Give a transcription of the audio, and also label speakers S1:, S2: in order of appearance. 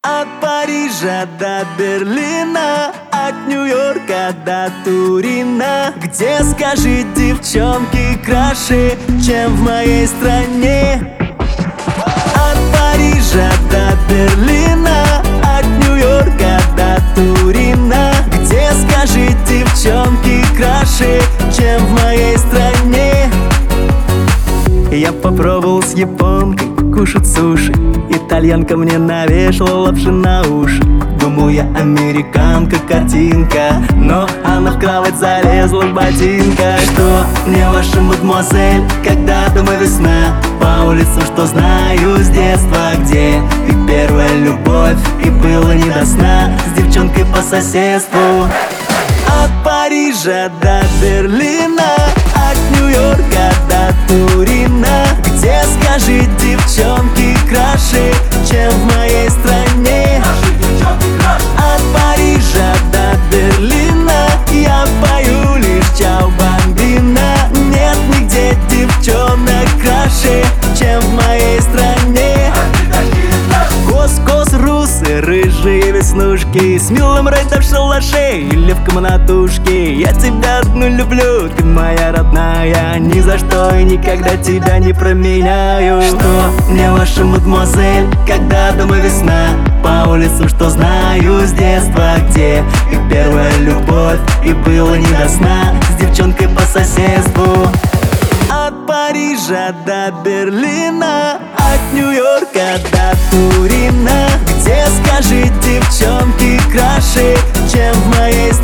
S1: От Парижа до Берлина, от Нью-Йорка до Турина. Где, скажи, девчонки краше, чем в моей стране? От Парижа до Берлина, от Нью-Йорка до Турина. Где, скажи, девчонки краше, чем в моей стране? Я попробовал с японкой кушать суши, итальянка мне навешала лапши на уши. Думал, я американка, картинка, но она в кровать залезла в ботинка. Что мне ваша мадемуазель, когда дома весна? По улицам, что знаю с детства, где и первая любовь, и было не до сна с девчонкой по соседству. От Парижа до Берлина, от Нью-Йорка до Турина. Где, скажи, девчонки краше, чем в моей стране? От Парижа до Берлина я пою лишь чао бамбина. Нет нигде девчонок краше, чем в моей стране. Кос-кос, русы, рыжие веснушки, с милым рейдом в шалаше или в комнатушке. Я тебя одну люблю, ты моя родная, ни за что и никогда тебя не променяю. Что мне ваша мадемуазель, когда дома весна? По улицам, что знаю с детства, где и первая любовь, и было не до сна с девчонкой по соседству. От Парижа до Берлина, от Нью-Йорка до Турина. Где, скажи, девчонки краше, чем в моей стране?